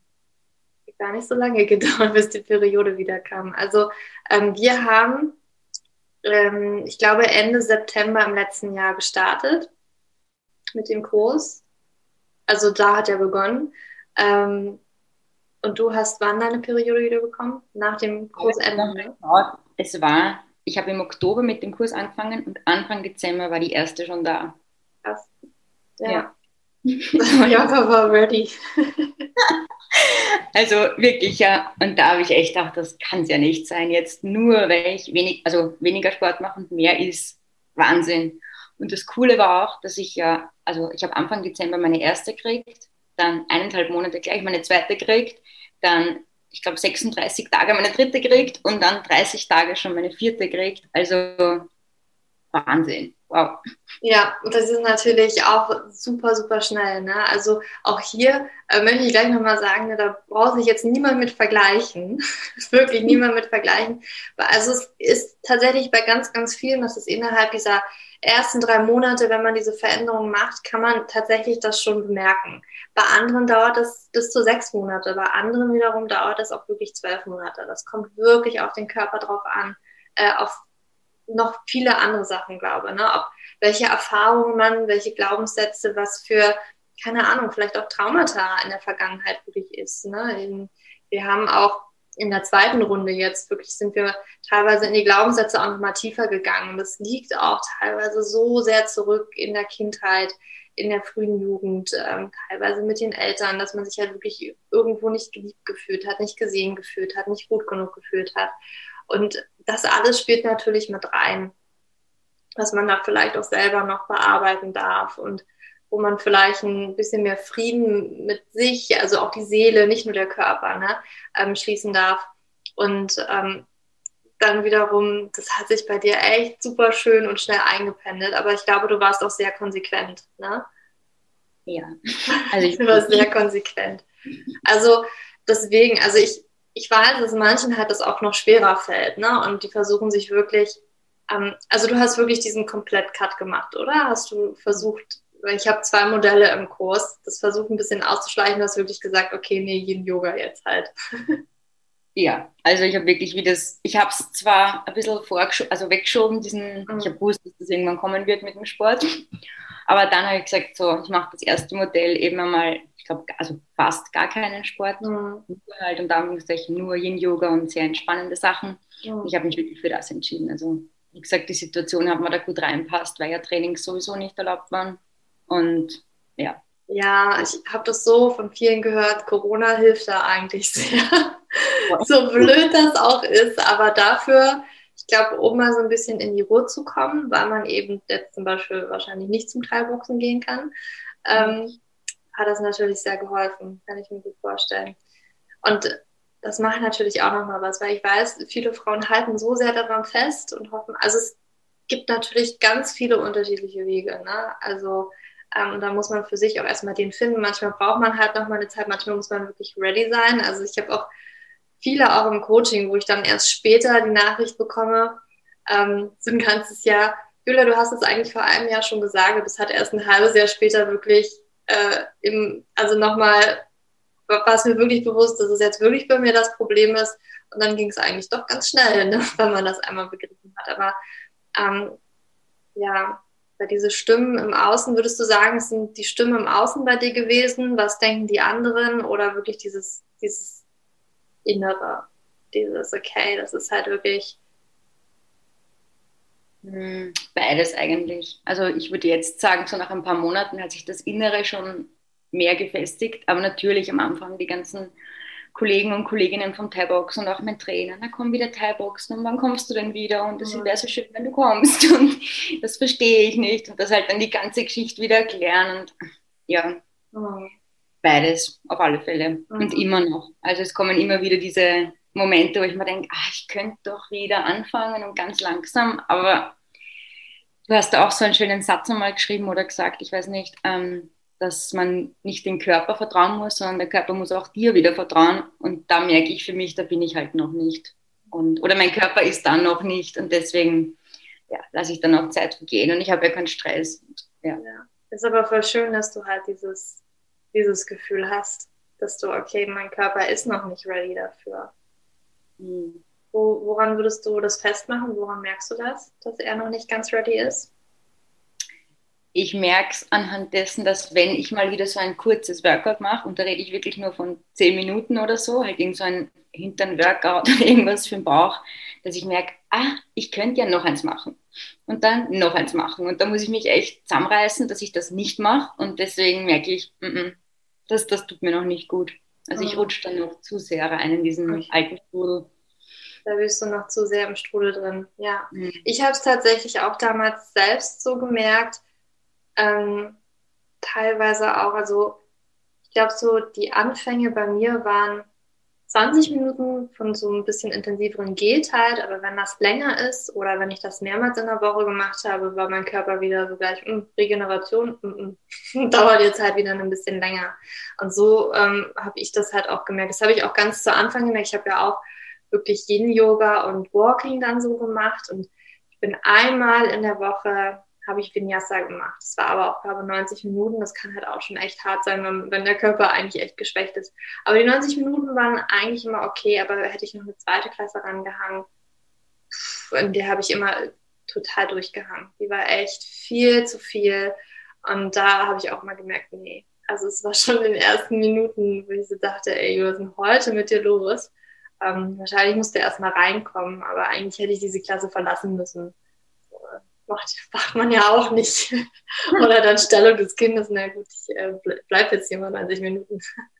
gar nicht so lange gedauert, bis die Periode wieder kam. Also ähm, wir haben, ähm, ich glaube, Ende September im letzten Jahr gestartet mit dem Kurs. Also da hat er begonnen. Ähm, und du hast wann deine Periode wieder bekommen? Nach dem Kursende? Ne? Es war, ich habe im Oktober mit dem Kurs angefangen und Anfang Dezember war die erste schon da. Krass. Ja. Ja, ja war ready. Also wirklich, ja. Und da habe ich echt gedacht, das kann es ja nicht sein. Jetzt nur, weil ich wenig, also weniger Sport mache und mehr ist Wahnsinn. Und das Coole war auch, dass ich ja, also ich habe Anfang Dezember meine erste gekriegt, dann eineinhalb Monate gleich meine zweite gekriegt, dann, ich glaube, sechsunddreißig Tage meine dritte gekriegt und dann dreißig Tage schon meine vierte gekriegt. Also Wahnsinn. Wow. Ja, und das ist natürlich auch super, super schnell. Ne? Also auch hier äh, möchte ich gleich nochmal sagen, ne, da braucht sich jetzt niemand mit vergleichen. Wirklich niemand mit vergleichen. Also es ist tatsächlich bei ganz, ganz vielen, dass es innerhalb dieser ersten drei Monate, wenn man diese Veränderungen macht, kann man tatsächlich das schon bemerken. Bei anderen dauert das bis zu sechs Monate, bei anderen wiederum dauert das auch wirklich zwölf Monate. Das kommt wirklich auf den Körper drauf an, äh, auf noch viele andere Sachen, glaube ich, ne? Ob welche Erfahrungen man, welche Glaubenssätze, was für, keine Ahnung, vielleicht auch Traumata in der Vergangenheit wirklich ist. Ne? Wir haben auch in der zweiten Runde jetzt wirklich, sind wir teilweise in die Glaubenssätze auch nochmal tiefer gegangen. Und das liegt auch teilweise so sehr zurück in der Kindheit, in der frühen Jugend, ähm, teilweise mit den Eltern, dass man sich halt wirklich irgendwo nicht geliebt gefühlt hat, nicht gesehen gefühlt hat, nicht gut genug gefühlt hat. Und das alles spielt natürlich mit rein, was man da vielleicht auch selber noch bearbeiten darf und wo man vielleicht ein bisschen mehr Frieden mit sich, also auch die Seele, nicht nur der Körper, ne, ähm, schließen darf. Und ähm, dann wiederum, das hat sich bei dir echt super schön und schnell eingependelt, aber ich glaube, du warst auch sehr konsequent, ne? Ja. Also ich du warst sehr konsequent. Also deswegen, also ich Ich weiß, dass manchen halt das auch noch schwerer fällt, ne? Und die versuchen sich wirklich, ähm, also du hast wirklich diesen Komplett-Cut gemacht, oder? Hast du versucht, weil ich habe zwei Modelle im Kurs, das versucht ein bisschen auszuschleichen, du hast wirklich gesagt, okay, nee, Yin-Yoga jetzt halt. Ja, also ich habe wirklich wie das, ich habe es zwar ein bisschen vorgeschoben, also weggeschoben, diesen, Mhm. ich habe gewusst, dass das irgendwann kommen wird mit dem Sport, aber dann habe ich gesagt, so, ich mache das erste Modell eben einmal, ich glaube, also fast gar keinen Sport, Mhm. nur halt unter Anführungszeichen nur Yin-Yoga und sehr entspannende Sachen. Mhm. Ich habe mich wirklich für das entschieden. Also wie gesagt, die Situation hat mir da gut reinpasst, weil ja Trainings sowieso nicht erlaubt waren und ja. Ja, ich habe das so von vielen gehört, Corona hilft da eigentlich sehr. So blöd das auch ist, aber dafür, ich glaube, um mal so ein bisschen in die Ruhe zu kommen, weil man eben jetzt zum Beispiel wahrscheinlich nicht zum Thai-Boxen gehen kann, ähm, hat das natürlich sehr geholfen, kann ich mir gut vorstellen. Und das macht natürlich auch nochmal was, weil ich weiß, viele Frauen halten so sehr daran fest und hoffen, also es gibt natürlich ganz viele unterschiedliche Wege, ne? Also ähm, da muss man für sich auch erstmal den finden. Manchmal braucht man halt nochmal eine Zeit, manchmal muss man wirklich ready sein. Also ich habe auch viele auch im Coaching, wo ich dann erst später die Nachricht bekomme, ähm, so ein ganzes Jahr, Julia, du hast es eigentlich vor einem Jahr schon gesagt, aber es hat erst ein halbes Jahr später wirklich, äh, im, also nochmal, war es mir wirklich bewusst, dass es jetzt wirklich bei mir das Problem ist. Und dann ging es eigentlich doch ganz schnell, ne, wenn man das einmal begriffen hat. Aber ähm, ja, bei diese Stimmen im Außen, würdest du sagen, es sind die Stimmen im Außen bei dir gewesen? Was denken die anderen? Oder wirklich dieses, dieses Innere, dieses, okay, das ist halt wirklich. Beides eigentlich. Also ich würde jetzt sagen, so nach ein paar Monaten hat sich das Innere schon mehr gefestigt, aber natürlich am Anfang die ganzen Kollegen und Kolleginnen vom Thai-Boxen und auch mein Trainer, na komm wieder Thai-Boxen und wann kommst du denn wieder und das wäre so schön, wenn du kommst und das verstehe ich nicht und das halt dann die ganze Geschichte wieder erklären und ja, Mhm. beides auf alle Fälle Mhm. und immer noch. Also es kommen immer wieder diese Momente, wo ich mir denke, ach, ich könnte doch wieder anfangen und ganz langsam, aber du hast da auch so einen schönen Satz einmal geschrieben oder gesagt, ich weiß nicht, ähm, dass man nicht den Körper vertrauen muss, sondern der Körper muss auch dir wieder vertrauen. Und da merke ich für mich, da bin ich halt noch nicht. Und, oder mein Körper ist dann noch nicht. Und deswegen ja, lasse ich dann auch Zeit vergehen. Und ich habe ja keinen Stress. Und, ja. Ja. Ist aber voll schön, dass du halt dieses, dieses Gefühl hast, dass du, okay, mein Körper ist noch nicht ready dafür. Hm. Wo, woran würdest du das festmachen? Woran merkst du das, dass er noch nicht ganz ready ist? Ich merke es anhand dessen, dass wenn ich mal wieder so ein kurzes Workout mache, und da rede ich wirklich nur von zehn Minuten oder so, halt irgend so ein Hintern-Workout oder irgendwas für den Bauch, dass ich merke, ah, ich könnte ja noch eins machen. Und dann noch eins machen. Und da muss ich mich echt zusammenreißen, dass ich das nicht mache. Und deswegen merke ich, mm -mm, das, das tut mir noch nicht gut. Also ich rutsche dann noch zu sehr rein in diesen Okay. alten Strudel. Da bist du noch zu sehr im Strudel drin. Ja. Mhm. Ich habe es tatsächlich auch damals selbst so gemerkt, ähm, teilweise auch, also ich glaube so, die Anfänge bei mir waren zwanzig Minuten von so ein bisschen intensiveren geht halt, aber wenn das länger ist oder wenn ich das mehrmals in der Woche gemacht habe, war mein Körper wieder so gleich, mh, Regeneration mh, mh, dauert jetzt halt wieder ein bisschen länger. Und so ähm, habe ich das halt auch gemerkt. Das habe ich auch ganz zu Anfang gemerkt. Ich habe ja auch wirklich Yin-Yoga und Walking dann so gemacht und ich bin einmal in der Woche habe ich Vinyasa gemacht. Das war aber auch, glaube ich, neunzig Minuten. Das kann halt auch schon echt hart sein, wenn, wenn der Körper eigentlich echt geschwächt ist. Aber die neunzig Minuten waren eigentlich immer okay, aber hätte ich noch eine zweite Klasse rangehangen, in der habe ich immer total durchgehangen. Die war echt viel zu viel. Und da habe ich auch mal gemerkt, nee. Also es war schon in den ersten Minuten, wo ich so dachte, ey, was ist denn heute mit dir los? Ähm, wahrscheinlich musste er erst mal reinkommen, aber eigentlich hätte ich diese Klasse verlassen müssen. Macht, macht man ja auch nicht. Oder dann Stellung des Kindes, na gut, ich äh, bleib jetzt hier mal neunzig Minuten.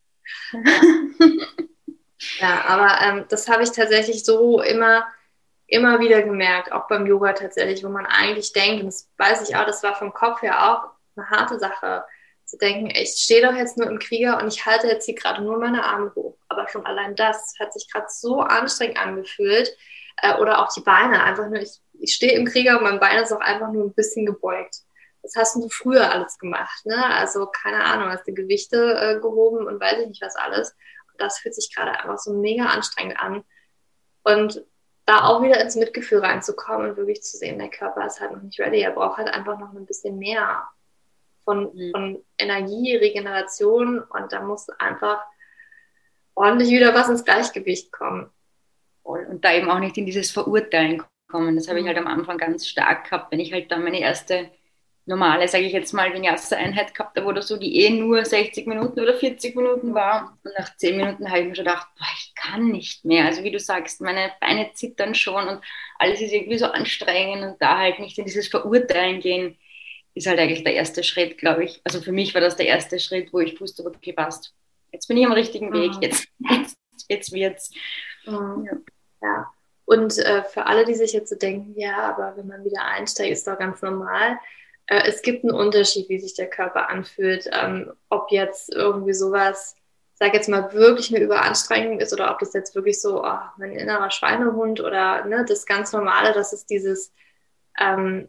Ja, aber ähm, das habe ich tatsächlich so immer, immer wieder gemerkt, auch beim Yoga tatsächlich, wo man eigentlich denkt, und das weiß ich auch, das war vom Kopf her auch eine harte Sache, zu denken, ey, ich stehe doch jetzt nur im Krieger und ich halte jetzt hier gerade nur meine Arme hoch. Aber schon allein das hat sich gerade so anstrengend angefühlt. Äh, oder auch die Beine, einfach nur, ich, ich stehe im Krieger und mein Bein ist auch einfach nur ein bisschen gebeugt. Das hast du früher alles gemacht, ne? Also keine Ahnung, hast du Gewichte äh, gehoben und weiß ich nicht was alles. Und das fühlt sich gerade einfach so mega anstrengend an. Und da auch wieder ins Mitgefühl reinzukommen und wirklich zu sehen, der Körper ist halt noch nicht ready. Er braucht halt einfach noch ein bisschen mehr von, mhm. von Energie, Regeneration und da muss einfach ordentlich wieder was ins Gleichgewicht kommen. Und da eben auch nicht in dieses Verurteilen kommen. Das habe ich halt am Anfang ganz stark gehabt, wenn ich halt dann meine erste normale, sage ich jetzt mal, Vinyasa-Einheit gehabt habe oder so, die eh nur sechzig Minuten oder vierzig Minuten war. Und nach zehn Minuten habe ich mir schon gedacht, boah, ich kann nicht mehr. Also wie du sagst, meine Beine zittern schon und alles ist irgendwie so anstrengend und da halt nicht in dieses Verurteilen gehen, ist halt eigentlich der erste Schritt, glaube ich. Also für mich war das der erste Schritt, wo ich wusste, okay, passt. Jetzt bin ich am richtigen Weg, jetzt, jetzt, jetzt wird's. Mhm. Ja. ja. Und äh, für alle, die sich jetzt so denken, ja, aber wenn man wieder einsteigt, ist doch ganz normal. Äh, es gibt einen Unterschied, wie sich der Körper anfühlt. Ähm, ob jetzt irgendwie sowas, sag jetzt mal, wirklich eine Überanstrengung ist oder ob das jetzt wirklich so, oh, mein innerer Schweinehund oder ne, das ganz Normale, das ist dieses, ähm,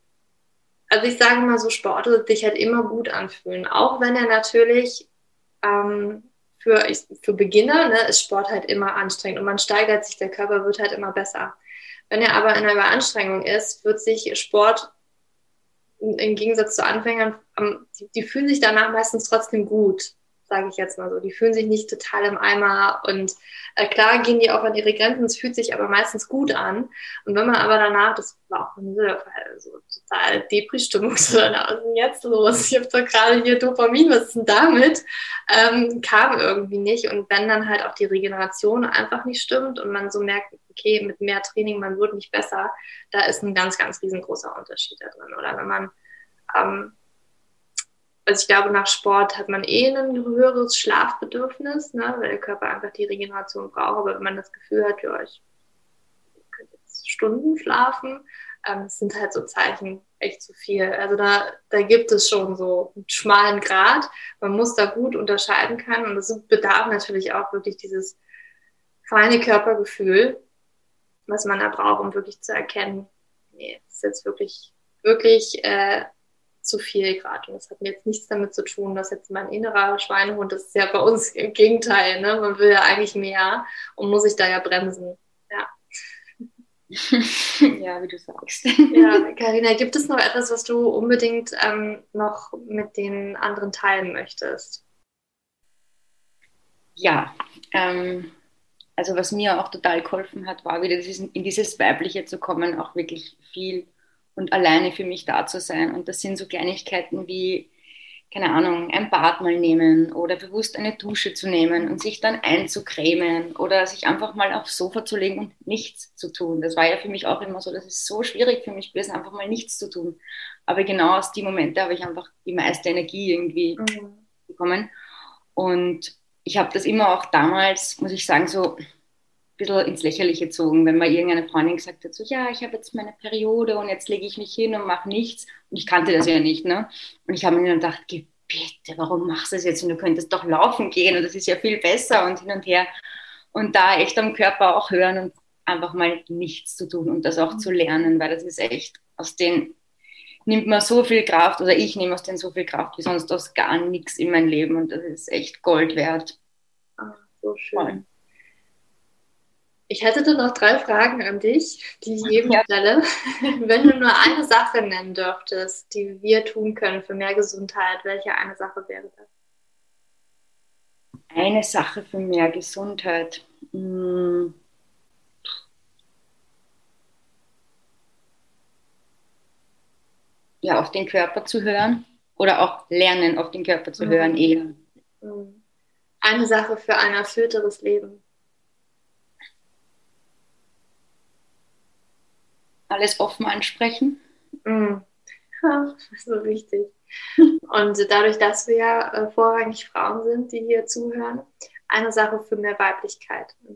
also ich sage mal so, Sport wird sich halt immer gut anfühlen. Auch wenn er natürlich ähm, für, für Beginner ne, ist Sport halt immer anstrengend und man steigert sich, der Körper wird halt immer besser. Wenn er aber in einer Überanstrengung ist, wird sich Sport im Gegensatz zu Anfängern, die, die fühlen sich danach meistens trotzdem gut, sage ich jetzt mal so. Die fühlen sich nicht total im Eimer und äh, klar gehen die auch an ihre Grenzen, es fühlt sich aber meistens gut an. Und wenn man aber danach, das war auch ein so total Depri-Stimmung, so, was ist denn jetzt los? Ich habe doch gerade hier Dopamin, was ist denn damit? Ähm, kam irgendwie nicht. Und wenn dann halt auch die Regeneration einfach nicht stimmt und man so merkt, okay, mit mehr Training, man wird nicht besser, da ist ein ganz, ganz riesengroßer Unterschied da drin. Oder wenn man ähm, also ich glaube, nach Sport hat man eh ein höheres Schlafbedürfnis, ne, weil der Körper einfach die Regeneration braucht. Aber wenn man das Gefühl hat, ja, ich könnte jetzt Stunden schlafen, ähm, das sind halt so Zeichen echt zu viel. Also da, da gibt es schon so einen schmalen Grat. Man muss da gut unterscheiden können. Und das bedarf natürlich auch wirklich dieses feine Körpergefühl, was man da braucht, um wirklich zu erkennen, nee, das ist jetzt wirklich, wirklich äh, zu viel gerade. Und das hat mir jetzt nichts damit zu tun, dass jetzt mein innerer Schweinehund, das ist ja bei uns im Gegenteil, ne? Man will ja eigentlich mehr und muss sich da ja bremsen. Ja. Ja, wie du sagst. Ja, Carina, gibt es noch etwas, was du unbedingt ähm, noch mit den anderen teilen möchtest? Ja, ähm, also was mir auch total geholfen hat, war wieder dieses, in dieses Weibliche zu kommen, auch wirklich viel und alleine für mich da zu sein. Und das sind so Kleinigkeiten wie, keine Ahnung, ein Bad mal nehmen oder bewusst eine Dusche zu nehmen und sich dann einzucremen oder sich einfach mal aufs Sofa zu legen und nichts zu tun. Das war ja für mich auch immer so, das ist so schwierig für mich gewesen, einfach mal nichts zu tun. Aber genau aus den Momenten habe ich einfach die meiste Energie irgendwie mhm. bekommen. Und ich habe das immer auch damals, muss ich sagen, so bisschen ins Lächerliche gezogen, wenn mal irgendeine Freundin gesagt hat, so, ja, ich habe jetzt meine Periode und jetzt lege ich mich hin und mache nichts. Und ich kannte das ja nicht, ne? Und ich habe mir dann gedacht, bitte, warum machst du das jetzt? Und du könntest doch laufen gehen und das ist ja viel besser und hin und her. Und da echt am Körper auch hören und einfach mal nichts zu tun und das auch zu lernen, weil das ist echt, aus denen nimmt man so viel Kraft, oder ich nehme aus denen so viel Kraft wie sonst aus gar nichts in mein Leben, und das ist echt Gold wert. Ah, so schön. Ich hätte dann noch drei Fragen an dich, die ich jedem Ja. stelle. Wenn du nur eine Sache nennen dürftest, die wir tun können für mehr Gesundheit, welche eine Sache wäre das? Eine Sache für mehr Gesundheit. Hm. Ja, auf den Körper zu hören oder auch lernen, auf den Körper zu Mhm. hören eher. Eine Sache für ein erfüllteres Leben. Alles offen ansprechen. Mhm. Ja, das ist so wichtig. Und dadurch, dass wir ja äh, vorrangig Frauen sind, die hier zuhören, eine Sache für mehr Weiblichkeit im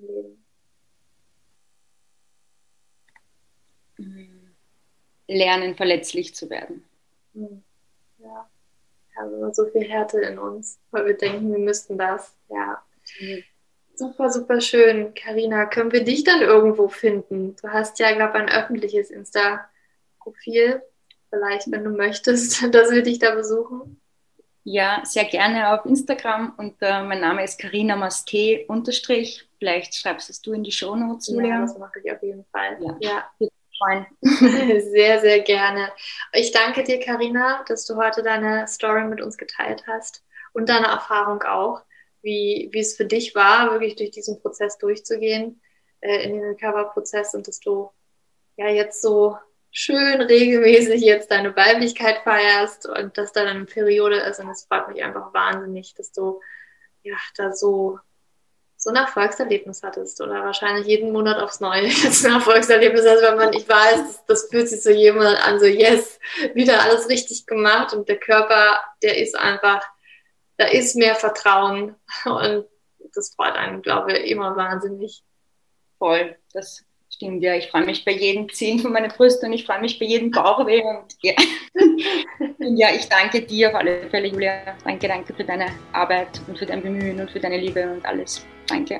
Leben. Lernen, verletzlich zu werden. Mhm. Ja, also so viel Härte in uns, weil wir denken, wir müssten das. Ja. Mhm. Super, super schön. Carina, können wir dich dann irgendwo finden? Du hast ja, glaube ich, ein öffentliches Insta-Profil. Vielleicht, wenn du möchtest, dass wir dich da besuchen. Ja, sehr gerne auf Instagram, und äh, mein Name ist Carina Masté unterstrich. Vielleicht schreibst es du in die Shownotes, Julia. Ja, das mache ich auf jeden Fall. Ja, ja. Freuen. Sehr, sehr gerne. Ich danke dir, Carina, dass du heute deine Story mit uns geteilt hast und deine Erfahrung auch, wie, wie es für dich war, wirklich durch diesen Prozess durchzugehen, äh, in den Recover-Prozess, und dass du ja jetzt so schön regelmäßig jetzt deine Weiblichkeit feierst und dass da eine Periode ist, und es freut mich einfach wahnsinnig, dass du ja da so so ein Erfolgserlebnis hattest, oder wahrscheinlich jeden Monat aufs Neue jetzt ein Erfolgserlebnis hast, weil man nicht weiß, das, das fühlt sich so jemand an, so yes, wieder alles richtig gemacht, und der Körper, der ist einfach, da ist mehr Vertrauen, und das freut einen, glaube ich, immer wahnsinnig. Voll, das stimmt, ja. Ich freue mich bei jedem Ziehen von meinen Brüsten, und ich freue mich bei jedem Bauchweh. Und ja. Und ja, ich danke dir auf alle Fälle, Julia. Danke, danke für deine Arbeit und für dein Bemühen und für deine Liebe und alles. Danke.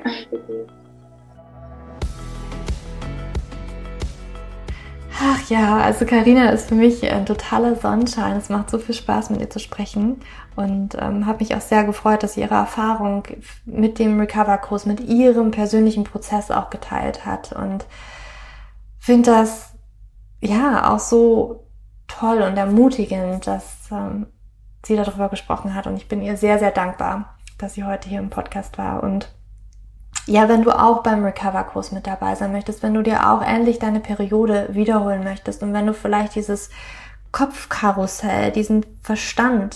Ach ja, also Carina ist für mich ein totaler Sonnenschein. Es macht so viel Spaß, mit ihr zu sprechen, und ähm, habe mich auch sehr gefreut, dass sie ihre Erfahrung mit dem Recover-Kurs, mit ihrem persönlichen Prozess auch geteilt hat, und finde das ja auch so toll und ermutigend, dass ähm, sie darüber gesprochen hat, und ich bin ihr sehr, sehr dankbar, dass sie heute hier im Podcast war. Und ja, wenn du auch beim Recover-Kurs mit dabei sein möchtest, wenn du dir auch endlich deine Periode wiederholen möchtest, und wenn du vielleicht dieses Kopfkarussell, diesen Verstand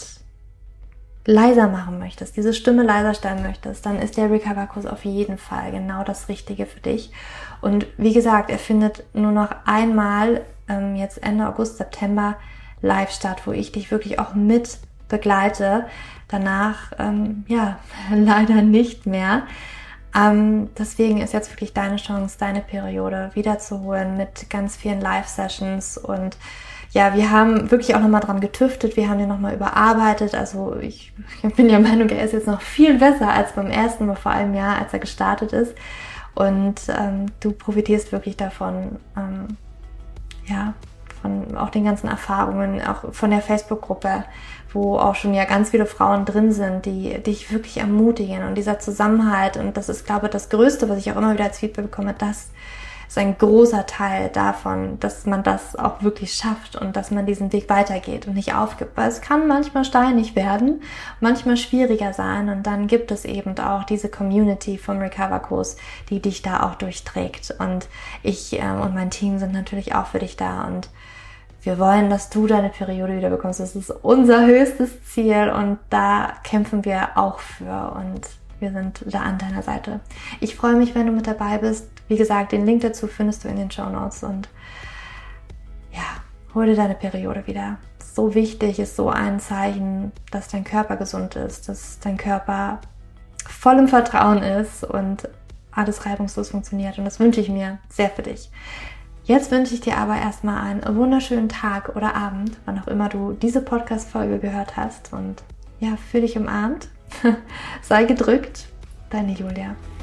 leiser machen möchtest, diese Stimme leiser stellen möchtest, dann ist der Recover-Kurs auf jeden Fall genau das Richtige für dich. Und wie gesagt, er findet nur noch einmal ähm, jetzt Ende August, September live statt, wo ich dich wirklich auch mit begleite. Danach, ähm, ja, leider nicht mehr. Ähm, deswegen ist jetzt wirklich deine Chance, deine Periode wiederzuholen mit ganz vielen Live-Sessions. Und ja, wir haben wirklich auch nochmal dran getüftet, wir haben den nochmal überarbeitet. Also ich, ich bin der Meinung, er ist jetzt noch viel besser als beim ersten, vor einem Jahr, als er gestartet ist. Und ähm, du profitierst wirklich davon, ähm, ja, von auch den ganzen Erfahrungen, auch von der Facebook-Gruppe, wo auch schon ja ganz viele Frauen drin sind, die dich wirklich ermutigen, und dieser Zusammenhalt. Und das ist, glaube ich, das Größte, was ich auch immer wieder als Feedback bekomme, das ist ein großer Teil davon, dass man das auch wirklich schafft und dass man diesen Weg weitergeht und nicht aufgibt. Weil es kann manchmal steinig werden, manchmal schwieriger sein, und dann gibt es eben auch diese Community vom Recover-Kurs, die dich da auch durchträgt. Und ich äh, und mein Team sind natürlich auch für dich da, und wir wollen, dass du deine Periode wieder bekommst. Das ist unser höchstes Ziel, und da kämpfen wir auch für, und wir sind da an deiner Seite. Ich freue mich, wenn du mit dabei bist. Wie gesagt, den Link dazu findest du in den Shownotes, und ja, hol dir deine Periode wieder. So wichtig, ist so ein Zeichen, dass dein Körper gesund ist, dass dein Körper voll im Vertrauen ist und alles reibungslos funktioniert, und das wünsche ich mir sehr für dich. Jetzt wünsche ich dir aber erstmal einen wunderschönen Tag oder Abend, wann auch immer du diese Podcast-Folge gehört hast, und ja, fühl dich umarmt, sei gedrückt, deine Julia.